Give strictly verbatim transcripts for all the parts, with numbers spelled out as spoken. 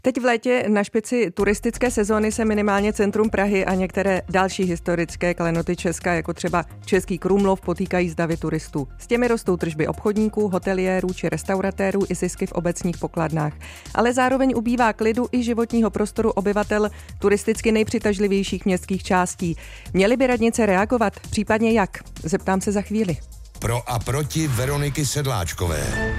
Teď v létě na špici turistické sezóny se minimálně centrum Prahy a některé další historické klenoty Česka, jako třeba Český Krumlov, potýkají s davy turistů. S těmi rostou tržby obchodníků, hoteliérů či restauratérů i zisky v obecních pokladnách. Ale zároveň ubývá klidu i životního prostoru obyvatel turisticky nejpřitažlivějších městských částí. Měly by radnice reagovat? Případně jak? Zeptám se za chvíli. Pro a proti Veroniky Sedláčkové.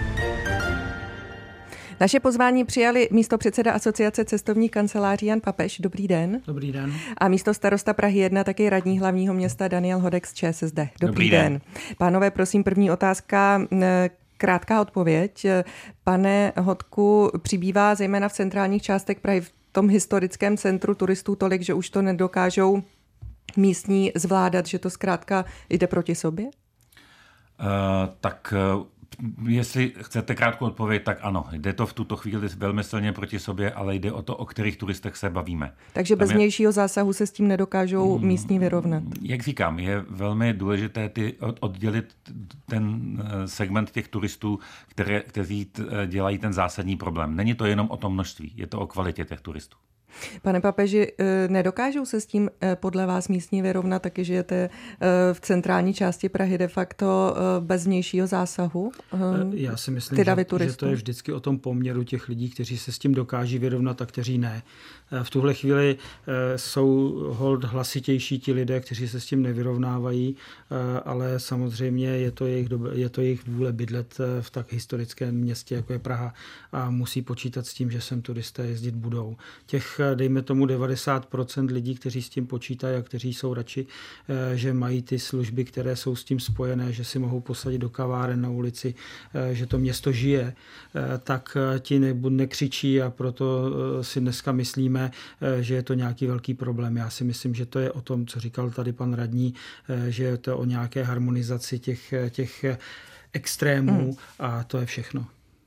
Naše pozvání přijali místopředseda Asociace cestovních kanceláří Jan Papež. Dobrý den. Dobrý den. A místo starosta Prahy jedna, taky radní hlavního města Daniel Hodek z ČSSD. Dobrý, Dobrý den. den. Pánové, prosím, první otázka, krátká odpověď. Pane Hodku, přibývá zejména v centrálních částech Prahy, v tom historickém centru turistů tolik, že už to nedokážou místní zvládat, že to zkrátka jde proti sobě? Uh, tak... Uh... Jestli chcete krátkou odpověď, tak ano. Jde to v tuto chvíli velmi silně proti sobě, ale jde o to, o kterých turistech se bavíme. Takže bez je... vnějšího zásahu se s tím nedokážou místní vyrovnat. Jak říkám, je velmi důležité ty oddělit ten segment těch turistů, které, kteří dělají ten zásadní problém. Není to jenom o tom množství, je to o kvalitě těch turistů. Pane Papeži, nedokážou se s tím podle vás místní vyrovnat, taky žijete v centrální části Prahy de facto bez vnějšího zásahu? Já si myslím, že, že to je vždycky o tom poměru těch lidí, kteří se s tím dokáží vyrovnat a kteří ne. V tuhle chvíli jsou hold hlasitější ti lidé, kteří se s tím nevyrovnávají, ale samozřejmě je to jejich, je to jejich vůle bydlet v tak historickém městě, jako je Praha, a musí počítat s tím, že sem turisté jezdit budou. Těch, dejme tomu, devadesát procent lidí, kteří s tím počítají a kteří jsou radši, že mají ty služby, které jsou s tím spojené, že si mohou posadit do kaváren na ulici, že to město žije, tak ti nekřičí a proto si dneska myslíme, že je to nějaký velký problém. Já si myslím, že to je o tom, co říkal tady pan radní, že je to o nějaké harmonizaci těch, těch extrémů hmm. a to je všechno.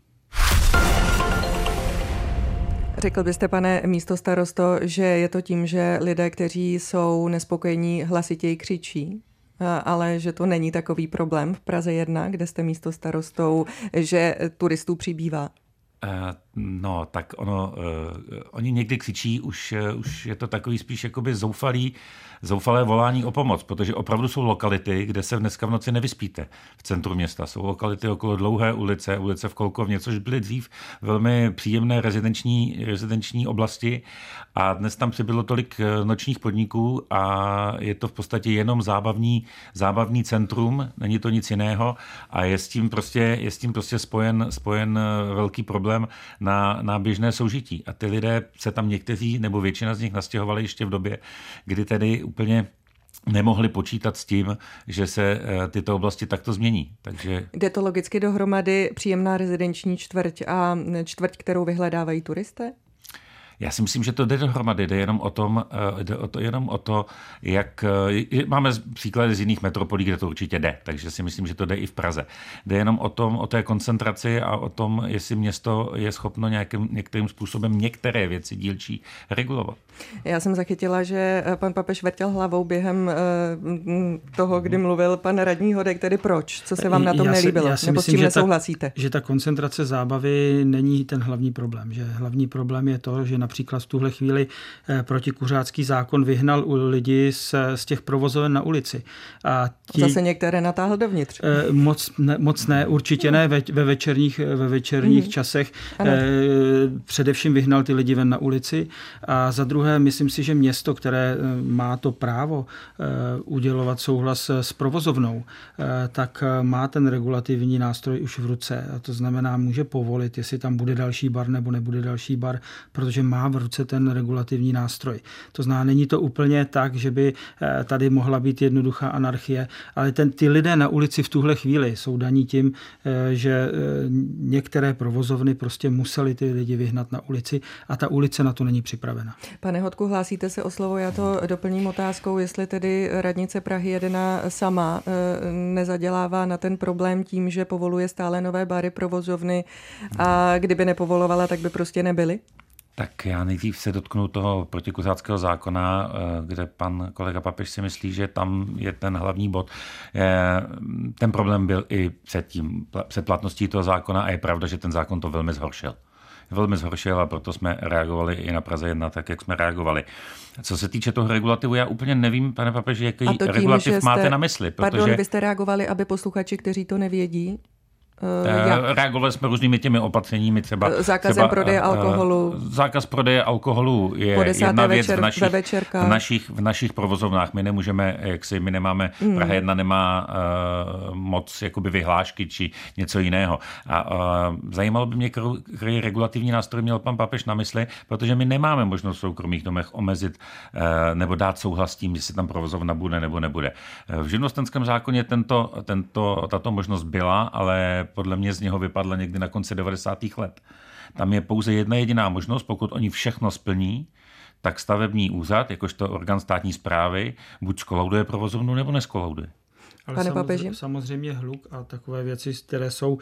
Řekl byste, pane místostarosto, že je to tím, že lidé, kteří jsou nespokojení, hlasitěji křičí? Ale že to není takový problém v Praze jedna, kde jste místostarostou, že turistů přibývá? No, tak ono, uh, oni někdy křičí, už, uh, už je to takový spíš jakoby zoufalý, zoufalé volání o pomoc, protože opravdu jsou lokality, kde se dneska v noci nevyspíte v centru města. Jsou lokality okolo Dlouhé ulice, ulice v Kolkovně, což byly dřív velmi příjemné rezidenční, rezidenční oblasti a dnes tam přibylo tolik nočních podniků a je to v podstatě jenom zábavní, zábavní centrum, není to nic jiného a je s tím prostě, je s tím prostě spojen, spojen velký problém na, na běžné soužití. A ty lidé se tam někteří, nebo většina z nich nastěhovali ještě v době, kdy tedy úplně nemohli počítat s tím, že se tyto oblasti takto změní. Takže... Jde to logicky dohromady příjemná rezidenční čtvrť a čtvrť, kterou vyhledávají turisté? Já si myslím, že to jde dohromady, jde jenom o, tom, jde o to, jenom o to, jak máme příklady z jiných metropolí, kde to určitě jde, takže si myslím, že to jde i v Praze. Jde jenom o tom, o té koncentraci a o tom, jestli město je schopno nějakým, některým způsobem některé věci dílčí regulovat. Já jsem zachytila, že pan Papež vrtěl hlavou během toho, kdy mluvil pan radní Hodek, tedy proč? Co se vám na tom já nelíbilo? Si, já si Nebo myslím, s tím že nesouhlasíte? Ta, že ta koncentrace zábavy není ten hlavní problém. Že hlavní problém je to, že například v tuhle chvíli protikuřácký zákon vyhnal lidi z, z těch provozoven na ulici. A ti, Zase některé natáhl dovnitř. Moc ne, moc ne určitě ne ve, ve večerních, ve večerních mm. časech. Ano. Především vyhnal ty lidi ven na ulici. A za druhé, myslím si, že město, které má to právo udělovat souhlas s provozovnou, tak má ten regulativní nástroj už v ruce. A to znamená, může povolit, jestli tam bude další bar nebo nebude další bar, protože má v ruce ten regulativní nástroj. To znamená, není to úplně tak, že by tady mohla být jednoduchá anarchie, ale ten, ty lidé na ulici v tuhle chvíli jsou daní tím, že některé provozovny prostě museli ty lidi vyhnat na ulici a ta ulice na to není připravena. Pane Hodku, hlásíte se o slovo, já to doplním otázkou, jestli tedy radnice Prahy jedna sama nezadělává na ten problém tím, že povoluje stále nové bary, provozovny a kdyby nepovolovala, tak by prostě nebyly? Tak já nejdřív se dotknu toho protikuřáckého zákona, kde pan kolega Papež si myslí, že tam je ten hlavní bod. Ten problém byl i před tím, před platností toho zákona a je pravda, že ten zákon to velmi zhoršil. velmi zhoršil a proto jsme reagovali i na Praze jedna tak, jak jsme reagovali. Co se týče toho regulativu, já úplně nevím, pane papeži, jaký tím, regulativ jste, máte na mysli. Protože... Pardon, vy jste reagovali, aby posluchači, kteří to nevědí, Uh, Reagovali jsme různými těmi opatřeními, třeba zákazem třeba, prodeje alkoholu. Zákaz prodeje alkoholu je jedna věc v našich, v, našich, v našich provozovnách. My nemůžeme, jak si, my nemáme, hmm. Praha jedna nemá uh, moc jakoby vyhlášky či něco jiného. A uh, zajímalo by mě, který regulativní nástroj měl pan papež na mysli, protože my nemáme možnost v soukromých domech omezit uh, nebo dát souhlas s tím, jestli tam provozovna bude nebo nebude. V živnostenském zákoně tento, tento, tato možnost byla, ale podle mě z něho vypadla někdy na konci devadesátých let. Tam je pouze jedna jediná možnost, pokud oni všechno splní, tak stavební úřad, jakožto orgán státní správy, buď skolauduje provozovnu, nebo neskolauduje. Ale Pane papeži? Samozřejmě hluk a takové věci, které jsou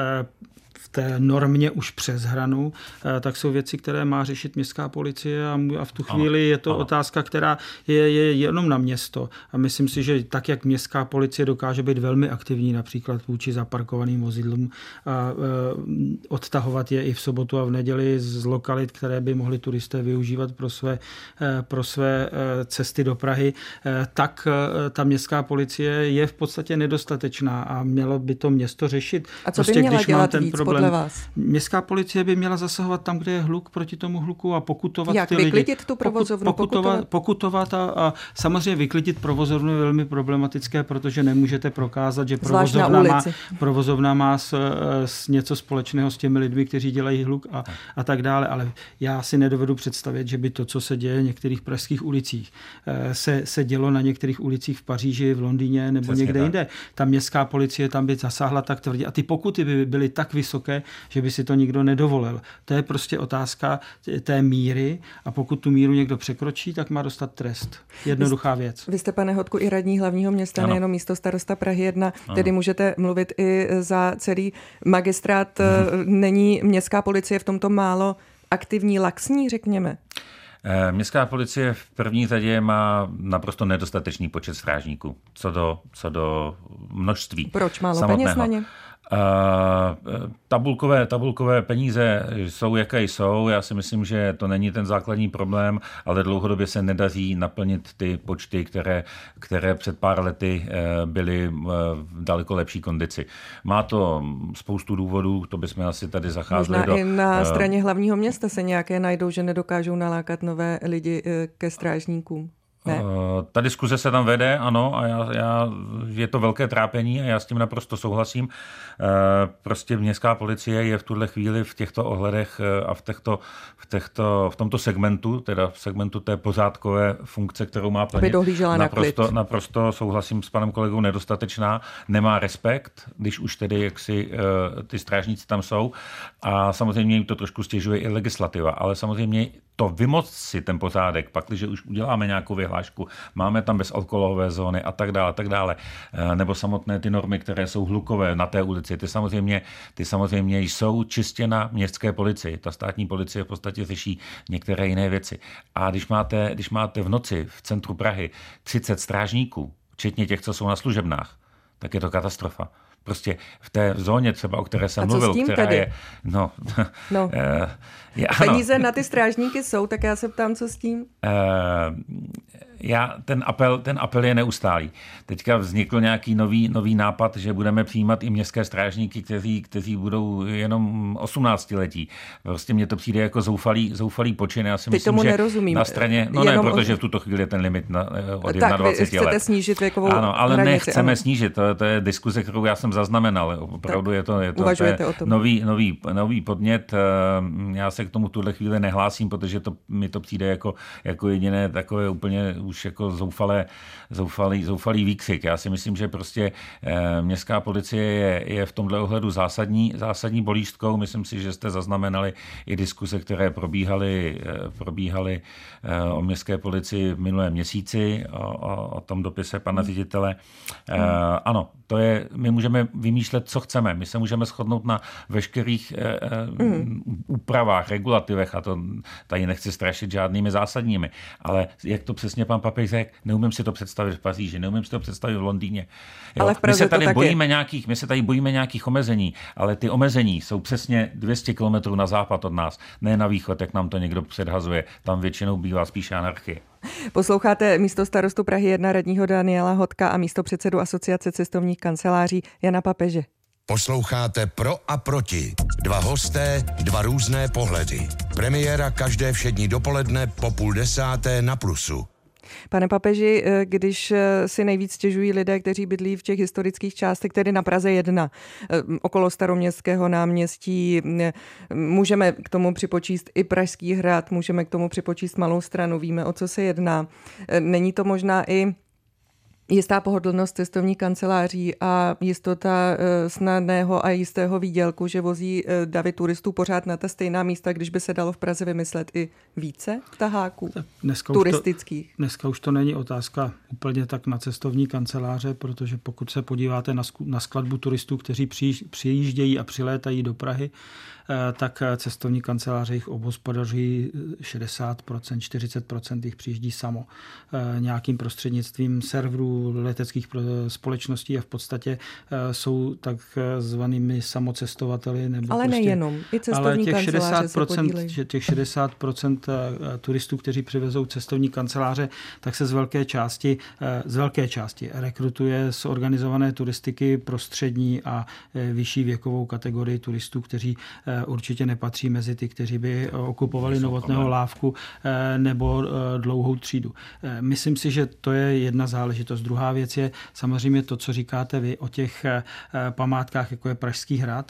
v té normě už přes hranu, tak jsou věci, které má řešit městská policie a v tu chvíli ano, je to ano. otázka, která je, je jenom na město. A myslím si, že tak, jak městská policie dokáže být velmi aktivní, například vůči zaparkovaným vozidlům a odtahovat je i v sobotu a v neděli z lokalit, které by mohli turisté využívat pro své, pro své cesty do Prahy, tak ta městská policie je v podstatě nedostatečná a mělo by to město řešit. A co prostě, by měla dělat ten víc problém, podle vás? Městská policie by měla zasahovat tam, kde je hluk, proti tomu hluku a pokutovat Jak, ty lidi. vyklidit tu provozovnu? Pokutovat, pokutovat a, a samozřejmě vyklidit provozovnu je velmi problematické, protože nemůžete prokázat, že provozovna má, provozovna má s, s něco společného s těmi lidmi, kteří dělají hluk a, a tak dále. Ale já si nedovedu představit, že by to, co se děje v některých pražských ulicích, se, se dělo na některých ulicích v Paříži, v Londýně nebo Přesně někde tak. jinde. Ta městská policie tam by zasáhla tak tvrdě a ty pokuty by byly tak vysoké, že by si to nikdo nedovolil. To je prostě otázka té míry a pokud tu míru někdo překročí, tak má dostat trest. Jednoduchá věc. Vy jste, pane Hodku, i radní hlavního města, ano. nejenom místo starosta Prahy jedna, ano. tedy můžete mluvit i za celý magistrát. Hmm. Není městská policie v tomto málo aktivní, laxní, řekněme? Městská policie v první řadě má naprosto nedostatečný počet strážníků, co do, co do množství. Proč málo samotného. peněz na ně? Uh, tabulkové, tabulkové peníze jsou, jaké jsou. Já si myslím, že to není ten základní problém, ale dlouhodobě se nedaří naplnit ty počty, které, které před pár lety byly v daleko lepší kondici. Má to spoustu důvodů, to bychom asi tady zacházeli. Možná do, i na uh, straně hlavního města se nějaké najdou, že nedokážou nalákat nové lidi ke strážníkům. Ne. Ta diskuze se tam vede, ano, a já, já, je to velké trápení a já s tím naprosto souhlasím. Prostě městská policie je v tuhle chvíli v těchto ohledech a v, těchto, v, těchto, v tomto segmentu, teda v segmentu té pořádkové funkce, kterou má plnit, naprosto, na naprosto souhlasím s panem kolegou, nedostatečná, nemá respekt, když už tedy jaksi ty strážníci tam jsou a samozřejmě jim to trošku stěžuje i legislativa, ale samozřejmě to vymoct si ten pořádek, pak, když už uděláme nějakou vyhlášku, máme tam bezalkoholové zóny a tak dále, tak dále, nebo samotné ty normy, které jsou hlukové na té ulici, ty samozřejmě, ty samozřejmě jsou čistě na městské policii. Ta státní policie v podstatě řeší některé jiné věci. A když máte, když máte v noci v centru Prahy třicet strážníků, včetně těch, co jsou na služebnách, tak je to katastrofa. Prostě v té zóně třeba, o které jsem mluvil, která tedy? je... No, no. je, Peníze na ty strážníky jsou, tak já se ptám, co s tím? Uh, já, ten, apel, ten apel je neustálý. Teďka vznikl nějaký nový, nový nápad, že budeme přijímat i městské strážníky, kteří, kteří budou jenom osmnáctiletí. Prostě mně to přijde jako zoufalý, zoufalý počin. Já si Teď myslím, tomu že nerozumím. na straně... No jenom ne, protože o... v tuto chvíli je ten limit na, od tak, dvacet let. Tak, vy chcete snížit věkovou Ano, ale hranici, nechceme ano. snížit. To, to je diskuze, kterou já jsem zaznamenal. Opravdu tak, je to, je to, to je nový, nový, nový podnět. Já se k tomu tuhle chvíli nehlásím, protože to, mi to přijde jako, jako jediné takové úplně už jako zoufalé, zoufalý, zoufalý výkřik. Já si myslím, že prostě eh, městská policie je, je v tomhle ohledu zásadní, zásadní bolístkou. Myslím si, že jste zaznamenali i diskuse, které probíhaly, eh, probíhaly eh, o městské policii v minulém měsíci, o, o, o tom dopise pana ředitele. Eh, ano, to je, my můžeme vymýšlet, co chceme. My se můžeme shodnout na veškerých eh, mm. úpravách, regulativech a to tady nechci strašit žádnými zásadními. Ale jak to přesně pan pan papež řekl, neumím si to představit v Paříži, neumím si to představit v Londýně. Jo? Ale v Praze my se tady to bojíme nějakých, my se tady bojíme nějakých omezení, ale ty omezení jsou přesně dvě stě kilometrů na západ od nás, ne na východ, jak nám to někdo předhazuje. Tam většinou bývá spíše anarchie. Posloucháte místo starostu Prahy jedna radního Daniela Hoďka a místo předsedu Asociace cestovních kanceláří Jana Papeže. Posloucháte Pro a proti. Dva hosté, dva různé pohledy. Premiéra každé všední dopoledne po půl desáté na Plusu. Pane papeži, když si nejvíc stěžují lidé, kteří bydlí v těch historických částech, tedy na Praze jedna, okolo Staroměstského náměstí, můžeme k tomu připočíst i Pražský hrad, můžeme k tomu připočíst Malou Stranu, víme, o co se jedná. Není to možná i jistá pohodlnost cestovních kanceláří a jistota snadného a jistého výdělku, že vozí davy turistů pořád na ta stejná místa, když by se dalo v Praze vymyslet i více taháků dneska turistických? Už to, dneska už to není otázka úplně tak na cestovní kanceláře, protože pokud se podíváte na, na skladbu turistů, kteří přijíždějí a přilétají do Prahy, tak cestovní kanceláře jich obhospodaří šedesát procent, čtyřicet procent jich přijíždí samo nějakým prostřednictvím serverů leteckých společností a v podstatě jsou takzvanými samocestovateli. Nebo ale prostě, nejenom, i cestovní kanceláře se podílejí. Těch šedesát procent turistů, kteří přivezou cestovní kanceláře, tak se z velké části, z velké části rekrutuje z organizované turistiky pro střední a vyšší věkovou kategorii turistů, kteří určitě nepatří mezi ty, kteří by okupovali Novotného lávku nebo dlouhou třídu. Myslím si, že to je jedna záležitost. Druhá věc je samozřejmě to, co říkáte vy o těch památkách, jako je Pražský hrad.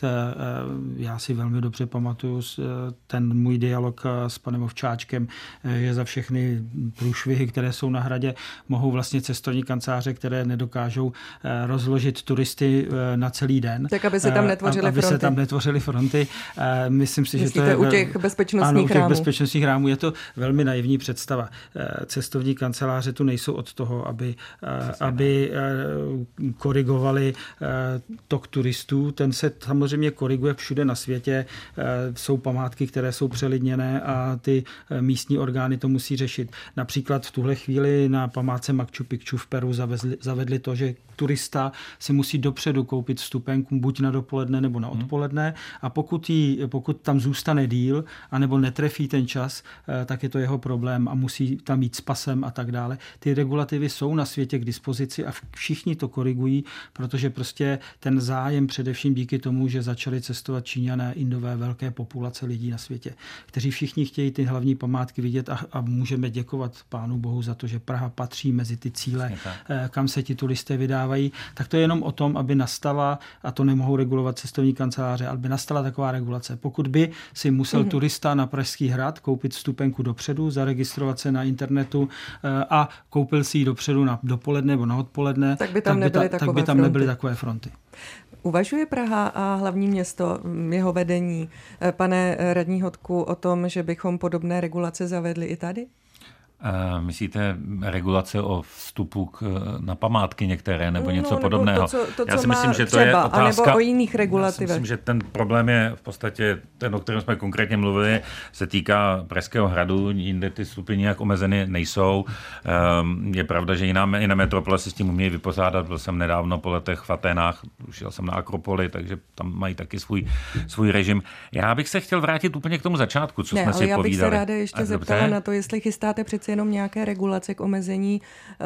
Já si velmi dobře pamatuju ten můj dialog s panem Ovčáčkem, že za všechny průšvihy, které jsou na hradě, mohou vlastně cestovní kanceláře, které nedokážou rozložit turisty na celý den. Tak, aby se tam netvořily aby fronty. se tam netvořily fronty. Myslím si, Myslíte, že to je u těch bezpečnostních ano, u těch rámů. bezpečnostních rámů je to velmi naivní představa. Cestovní kanceláře tu nejsou od toho, aby, aby korigovali tok turistů. Ten se samozřejmě koriguje všude na světě. Jsou památky, které jsou přelidněné a ty místní orgány to musí řešit. Například v tuhle chvíli na památce Machu Picchu v Peru zavezli, zavedli to, že turista si musí dopředu koupit vstupenku buď na dopoledne nebo na odpoledne a pokud, jí, pokud tam zůstane díl anebo netrefí ten čas, tak je to jeho problém a musí tam jít s pasem a tak dále. Ty regulativy jsou na světě k dispozici a všichni to korigují, protože prostě ten zájem především díky tomu, že začali cestovat Číňané, Indové, velké populace lidí na světě, kteří všichni chtějí ty hlavní památky vidět a, a můžeme děkovat Pánu Bohu za to, že Praha patří mezi ty cíle, kam se ti turisté vydávají, tak to je jenom o tom, aby nastala, a to nemohou regulovat cestovní kanceláře, aby nastala taková regulace. Pokud by si musel mm-hmm. turista na Pražský hrad koupit vstupenku dopředu, zaregistrovat se na internetu a koupil si ji dopředu na dopoledne nebo na odpoledne, tak by tam, tak nebyly, by ta, takové tak by tam fronty. nebyly takové fronty. Uvažuje Praha a hlavní město, jeho vedení, pane radní Hoďku, o tom, že bychom podobné regulace zavedli i tady? Myslíte regulace o vstupu k, na památky některé nebo něco no, nebo podobného? To, co, to, Já co si myslím, že to třeba, je otázka. Anebo o jiných regulativech. Já si myslím, že ten problém je v podstatě ten, o kterém jsme konkrétně mluvili, se týká Pražského hradu, jinde ty vstupy nějak omezeny nejsou. Je pravda, že jiná, jiné metropole si s tím umějí vypořádat. Byl jsem nedávno po letech v Aténách, šel jsem na Akropoli, takže tam mají taky svůj, svůj režim. Já bych se chtěl vrátit úplně k tomu začátku, co ne, jsme ale si já povídali. bych se ráda ještě A zeptala dobře? na to, jestli chystáte přece jenom nějaké regulace k omezení,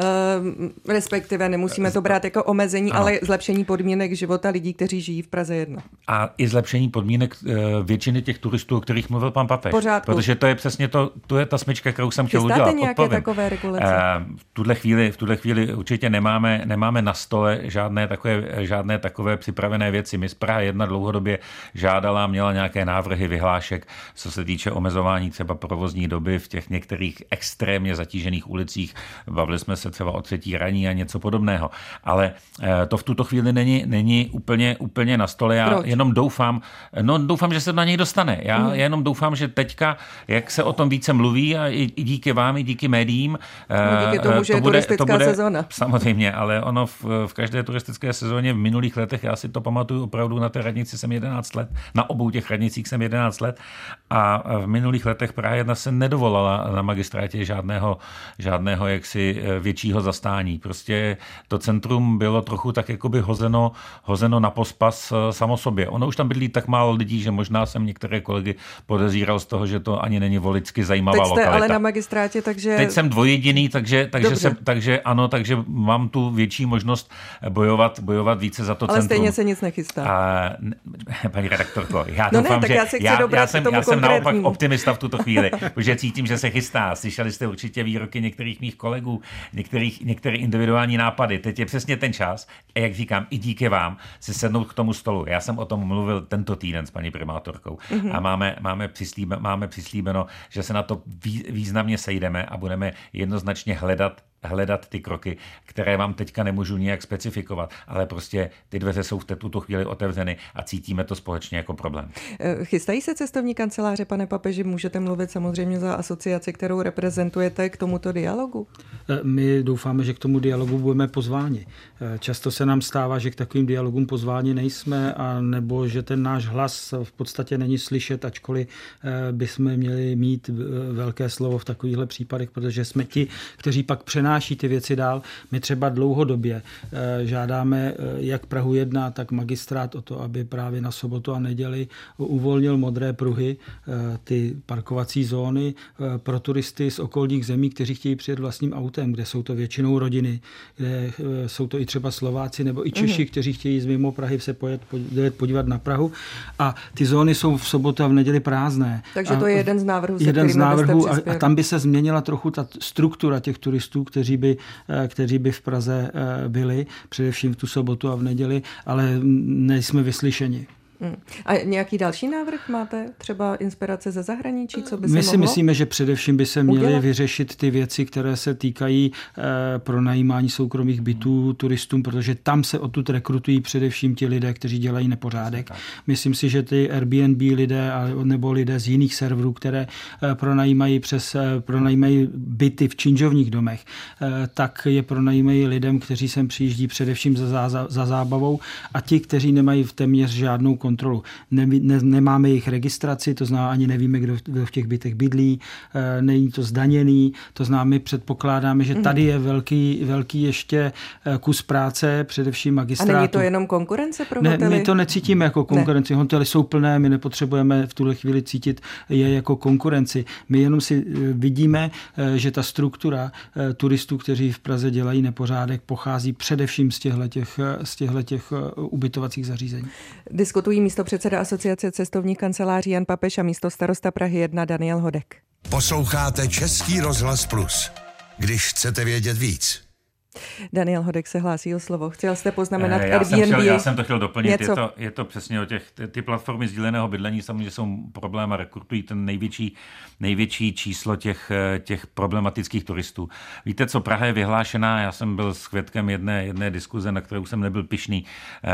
uh, respektive nemusíme to brát jako omezení, ano. ale zlepšení podmínek života lidí, kteří žijí v Praze jedna. A i zlepšení podmínek uh, většiny těch turistů, o kterých mluvil pan papež. Pořádku. Protože to je přesně to, to je ta smyčka, kterou jsem chtěl Chystáte udělat. nějaké Odpovím. takové regulace? Uh, v tuhle chvíli, v tuhle chvíli určitě nemáme, nemáme na stole žádné takové, žádné takové připravené věci. My z Praha jedna dlouhodobě žádala, měla nějaké návrhy vyhlášek, co se týče omezování třeba provozní doby v těch některých extrémně zatížených ulicích. Bavili jsme se třeba o třetí raní a něco podobného. Ale to v tuto chvíli není, není úplně, úplně na stole. Já Proč? jenom doufám, no doufám, že se na něj dostane. Já, hmm. já jenom doufám, že teďka, jak se o tom více mluví a i, i díky vám, i díky médiím. No díky tomu, že to je bude, turistická to bude, sezóna. Samozřejmě, ale ono v, v každé turistické sezóně v minulých letech, já si to pamatuju opravdu, na té radnici jsem jedenáct let, na obou těch radnicích jsem jedenáct let a v minulých letech Praha jedna se nedovolala na magistrátě žádné žádného, žádného jaksi většího zastání. Prostě to centrum bylo trochu tak jakoby hozeno, hozeno na pospas samo sobě. Ono už tam bydlí tak málo lidí, že možná jsem některé kolegy podezíral z toho, že to ani není voličsky zajímavá Teď jste lokalita. ale na magistrátě, takže... Teď jsem dvojjediný, takže, takže, jsem, takže ano, takže mám tu větší možnost bojovat, bojovat více za to ale centrum. Ale stejně se nic nechystá. A, paní redaktorko, já no doufám, ne, že já, já, já jsem, já jsem naopak konkrétnímu. optimista v tuto chvíli, protože cítím, že se chystá. Slyšeli jste určitě výroky některých mých kolegů, některých, některé individuální nápady. Teď je přesně ten čas, a jak říkám, i díky vám, si sednout k tomu stolu. Já jsem o tom mluvil tento týden s paní primátorkou mm-hmm. a máme, máme, přislíbe, máme přislíbeno, že se na to významně sejdeme a budeme jednoznačně hledat hledat ty kroky, které vám teďka nemůžu nijak specifikovat, ale prostě ty dveře jsou v tuto chvíli otevřeny a cítíme to společně jako problém. Chystají se cestovní kanceláře, pane papeži? Můžete mluvit samozřejmě za asociaci, kterou reprezentujete, k tomuto dialogu? My doufáme, že k tomu dialogu budeme pozváni. Často se nám stává, že k takovým dialogům pozváni nejsme, a nebo že ten náš hlas v podstatě není slyšet, ačkoliv bychom měli mít velké slovo v takovýchhle případech, protože jsme ti, kteří pak přenáší ty věci dál. My třeba dlouhodobě žádáme jak Prahu jedna, tak magistrát o to, aby právě na sobotu a neděli uvolnil modré pruhy, ty parkovací zóny pro turisty z okolních zemí, kteří chtějí přijet vlastním autem, kde jsou to většinou rodiny, kde jsou to i třeba Slováci nebo i Češi, mm. kteří chtějí z mimo Prahy se pojet, podívat na Prahu. A ty zóny jsou v sobotu a v neděli prázdné. Takže to je jeden z návrhů, se jeden z návrhů a, a tam by se změnila trochu ta struktura těch turistů, kteří by, kteří by v Praze byli, především v tu sobotu a v neděli, ale nejsme vyslyšeni. Hmm. A nějaký další návrh máte? Třeba inspirace ze zahraničí? Co by se My si mohlo myslíme, že především by se měly udělat? vyřešit ty věci, které se týkají eh, pronajímání soukromých bytů turistům, protože tam se odtud rekrutují především ti lidé, kteří dělají nepořádek. Myslím si, že ty Airbnb lidé nebo lidé z jiných serverů, které eh, pronajímají přes eh, pronajímají byty v činžovních domech, eh, tak je pronajímají lidem, kteří sem přijíždí především za, za, za zábavou, a ti, kteří nemají v téměř žádnou kontrolu. Ne, ne, nemáme jejich registraci, to znamená, ani nevíme, kdo, kdo v těch bytech bydlí, e, není to zdaněný, to znamená, my předpokládáme, že tady je velký, velký ještě kus práce, především magistrátu. A není to jenom konkurence pro ne, hotely? My to necítíme jako konkurenci. Ne. Hotely jsou plné, my nepotřebujeme v tuhle chvíli cítit je jako konkurenci. My jenom si vidíme, že ta struktura turistů, kteří v Praze dělají nepořádek, pochází především z těchhletěch, z těchhletěch ubytovacích zařízení. Diskutují místopředseda Asociace cestovních kanceláří Jan Papež a místostarosta Prahy jedna Daniel Hodek. Posloucháte Český rozhlas Plus, když chcete vědět víc. Daniel Hodek se hlásí o slovo. Chtěl jste poznamenat já Airbnb? Jsem chtěl, já jsem to chtěl doplnit. Je to, je to přesně o těch, ty platformy sdíleného bydlení samozřejmě jsou problém a rekrutují ten největší, největší číslo těch, těch problematických turistů. Víte, co Praha je vyhlášená? Já jsem byl svědkem jedné, jedné diskuze, na kterou jsem nebyl pyšný.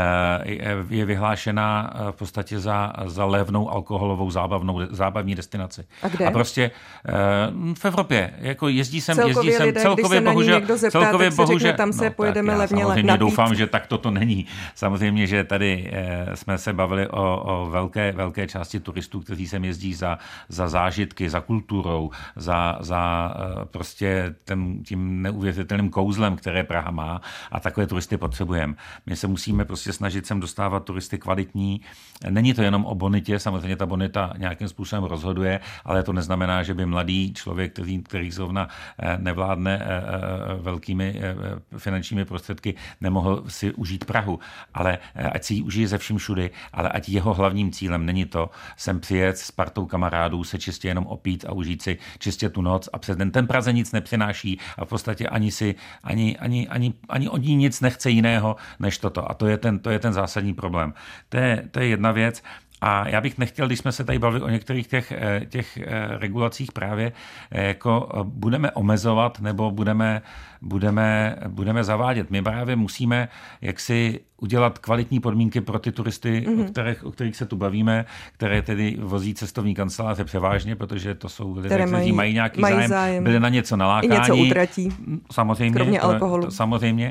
Je vyhlášená v podstatě za, za levnou alkoholovou zábavnou, zábavní destinaci. A kde? A prostě v Evropě. Jako jezdí sem, celkově jezdí sem, lidé, celkově bohužel, zeptá, celkově bohužel, řekne, tam se no, pojedeme já levně samozřejmě napít. Doufám, že tak toto není. Samozřejmě, že tady eh, jsme se bavili o, o velké, velké části turistů, kteří sem jezdí za, za zážitky, za kulturou, za, za eh, prostě tím, tím neuvěřitelným kouzlem, které Praha má, a takové turisty potřebujeme. My se musíme prostě snažit sem dostávat turisty kvalitní. Není to jenom o bonitě, samozřejmě ta bonita nějakým způsobem rozhoduje, ale to neznamená, že by mladý člověk, který, který zrovna eh, nevládne eh, velkými finančními prostředky, nemohl si užít Prahu. Ale ať si ji užije ze vším všudy, ale ať jeho hlavním cílem není to sem přijet s partou kamarádů, se čistě jenom opít a užít si čistě tu noc a přes den. Ten Praze nic nepřináší a v podstatě ani si, ani, ani, ani, ani od ní nic nechce jiného než toto. A to je ten, to je ten zásadní problém. To je, to je jedna věc. A já bych nechtěl, když jsme se tady bavili o některých těch, těch regulacích, právě jako budeme omezovat nebo budeme, budeme, budeme zavádět. My právě musíme jaksi udělat kvalitní podmínky pro ty turisty, mm-hmm. o, kterých, o kterých se tu bavíme, které tedy vozí cestovní kanceláře převážně, protože to jsou lidé, kteří mají, mají nějaký mají zájem, zájem, byli na něco nalákání. I něco utratí. Samozřejmě. Kromě to, alkoholu. To, samozřejmě.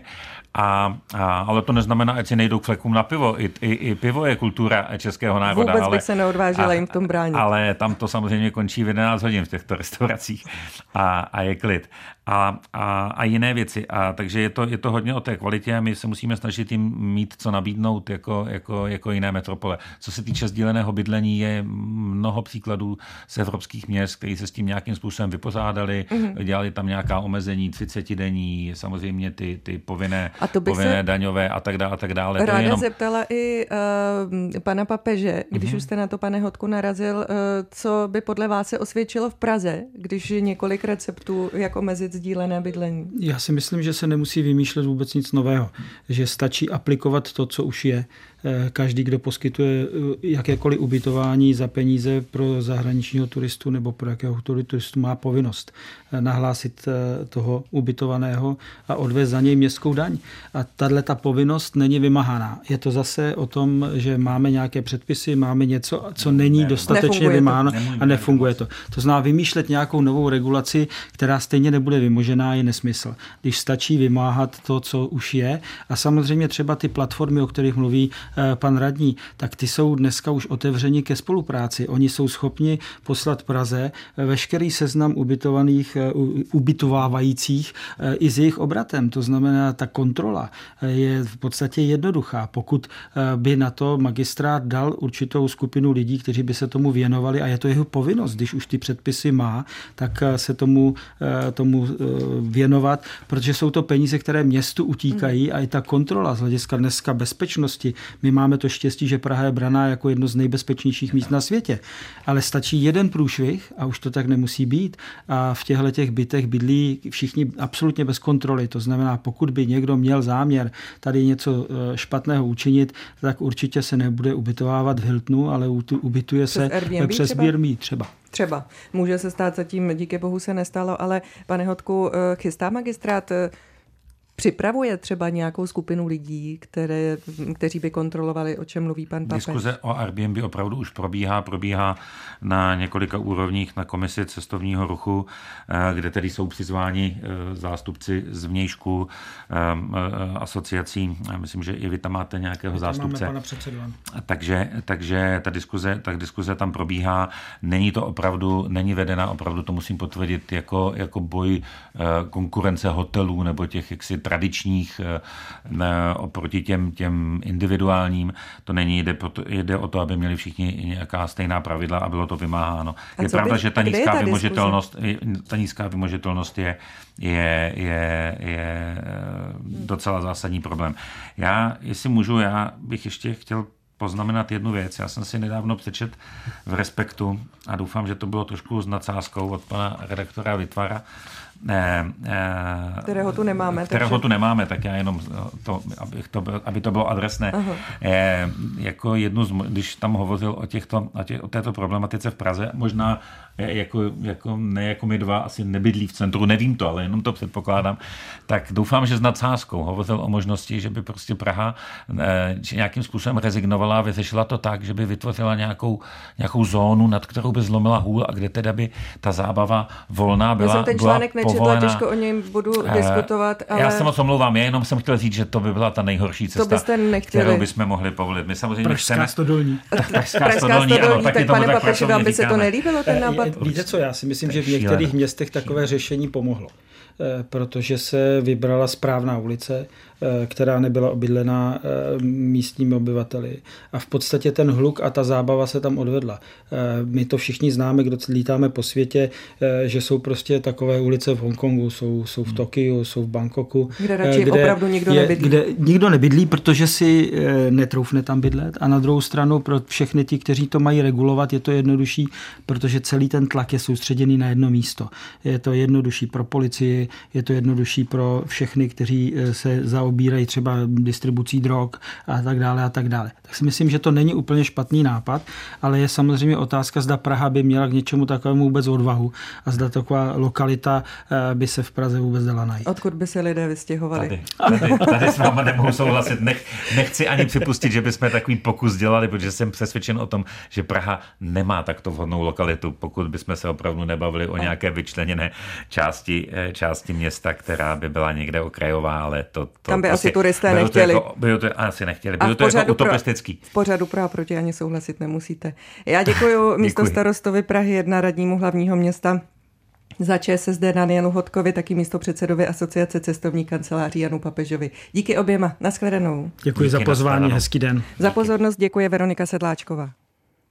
A, a, ale to neznamená, ať si nejdou k flekům na pivo. I, i, i pivo je kultura českého národa. Vůbec ale, bych se neodvážila a, jim v tom bránit. Ale tam to samozřejmě končí v jedenáct hodin v těchto restauracích a, a je klid. A, a, a jiné věci. A takže je to, je to hodně o té kvalitě a my se musíme snažit jim mít co nabídnout jako, jako, jako jiné metropole. Co se týče sdíleného bydlení, je mnoho příkladů z evropských měst, kteří se s tím nějakým způsobem vypořádali, mm-hmm. dělali tam nějaká omezení třicetidenní, samozřejmě ty, ty povinné, povinné se daňové a tak dále. A tak dále. Ráda jenom... zeptala i uh, pana papeže, když mm-hmm. už jste na to, pane Hodku, narazil, uh, co by podle vás se osvědčilo v Praze, když je několik receptů, jak omezit sdílené bydlení? Já si myslím, že se nemusí vymýšlet vůbec nic nového, že stačí aplikovat to, co už je. Každý, kdo poskytuje jakékoliv ubytování za peníze pro zahraničního turistu nebo pro jakéhokoliv turistu, má povinnost nahlásit toho ubytovaného a odvést za něj městskou daň. A tato povinnost není vymáhaná. Je to zase o tom, že máme nějaké předpisy, máme něco, co není dostatečně vymáháno a nefunguje to. To znamená vymýšlet nějakou novou regulaci, která stejně nebude vymožená, je nesmysl. Když stačí vymáhat to, co už je. A samozřejmě třeba ty platformy, o kterých mluví pan radní, tak ty jsou dneska už otevřeni ke spolupráci. Oni jsou schopni poslat Praze veškerý seznam ubytovaných, ubytovávajících i s jejich obratem. To znamená, ta kontrola je v podstatě jednoduchá. Pokud by na to magistrát dal určitou skupinu lidí, kteří by se tomu věnovali, a je to jeho povinnost, když už ty předpisy má, tak se tomu, tomu věnovat, protože jsou to peníze, které městu utíkají a i ta kontrola z hlediska dneska bezpečnosti. My máme to štěstí, že Praha je braná jako jedno z nejbezpečnějších míst na světě. Ale stačí jeden průšvih a už to tak nemusí být. A v těchto těch bytech bydlí všichni absolutně bez kontroly. To znamená, pokud by někdo měl záměr tady něco špatného učinit, tak určitě se nebude ubytovávat v Hiltonu, ale ubytuje se přes Airbnb třeba. Třeba. Může se stát, zatím díky bohu se nestalo, ale pane Hodku, chystá magistrát, připravuje třeba nějakou skupinu lidí, které, kteří by kontrolovali, o čem mluví pan papež? Diskuze o Airbnb opravdu už probíhá, probíhá na několika úrovních na komisi cestovního ruchu, kde tedy jsou přizváni zástupci zvnějšku asociací. Myslím, že i vy tam máte nějakého zástupce. Máme pana předsedu. Takže, takže ta diskuze, ta diskuze tam probíhá. Není to opravdu, není vedena, opravdu to musím potvrdit, jako, jako boj konkurence hotelů nebo těch jaksi tradičních ne, oproti těm, těm individuálním. To není, jde, proto, jde o to, aby měli všichni nějaká stejná pravidla a bylo to vymáháno. A je pravda, by, že ta nízká, ta, vymožitelnost, ta nízká vymožitelnost je, je, je, je docela zásadní problém. Já, jestli můžu, já bych ještě chtěl poznamenat jednu věc. Já jsem si nedávno přečet v Respektu a doufám, že to bylo trošku s nadsázkou od pana redaktora Vitvara, Ne, eh, kterého tu nemáme. Kterého takže... tu nemáme, tak já jenom, to, aby, to, aby to bylo adresné. Eh, jako jednu z, když tam hovořil o, těchto, o, tě, o této problematice v Praze, možná jako, jako, ne jako my dva asi nebydlí v centru, nevím to, ale jenom to předpokládám, tak doufám, že s nadsázkou hovořil o možnosti, že by prostě Praha eh, nějakým způsobem rezignovala a vyřešila to tak, že by vytvořila nějakou, nějakou zónu, nad kterou by zlomila hůl a kde teda by ta zábava volná byla, byla Nečetla, těžko o něm budu uh, diskutovat. Ale... Já se moc omlouvám, já jenom jsem chtěl říct, že to by byla ta nejhorší cesta, kterou bychom mohli povolit. My samozřejmě Pražská chceme... stodolní. Pražská, Pražská stodolní, ano, tak, tak pane papeži, vám by se to nelíbilo, ten nápad? Víte co, já si myslím, že v některých městech takové řešení pomohlo. Protože se vybrala správná ulice, která nebyla obydlená místními obyvateli. A v podstatě ten hluk a ta zábava se tam odvedla. My to všichni známe, kdo lítáme po světě, že jsou prostě takové ulice v Hongkongu, jsou, jsou v Tokiu, jsou v Bangkoku. Kde radši kde opravdu nikdo je, nebydlí. Kde nikdo nebydlí, protože si netroufne tam bydlet. A na druhou stranu pro všechny ti, kteří to mají regulovat, je to jednodušší, protože celý ten tlak je soustředěný na jedno místo. Je to jednodušší pro policii, je to jednodušší pro všechny, kteří se zaobírají třeba distribucí drog a tak dále a tak dále. Tak si myslím, že to není úplně špatný nápad, ale je samozřejmě otázka, zda Praha by měla k něčemu takovému vůbec odvahu a zda taková lokalita by se v Praze vůbec dala najít. Odkud by se lidé vystěhovali? Tady, tady, tady s váma nemohu souhlasit. Nech, nechci ani připustit, že bychom takový pokus dělali, protože jsem přesvědčen o tom, že Praha nemá takto vhodnou lokalitu, pokud bychom se opravdu nebavili o nějaké vyčleněné části, části města, která by byla někde okrajová, ale to... to tam by prostě, asi turisté nechtěli. Jako, by to asi nechtěli. Bylo to jako utopistický. Pro, v pořadu pro a proti ani souhlasit nemusíte. Já děkuji místostarostovi Prahy jedna, radnímu hlavního města za ČSSD Danielu Hodkovi, taky místopředsedovi Asociace cestovních kanceláří Janu Papežovi. Díky oběma. Nashledanou. Děkuji Díky za pozvání. Hezký den. Za pozornost děkuje Veronika Sedláčková.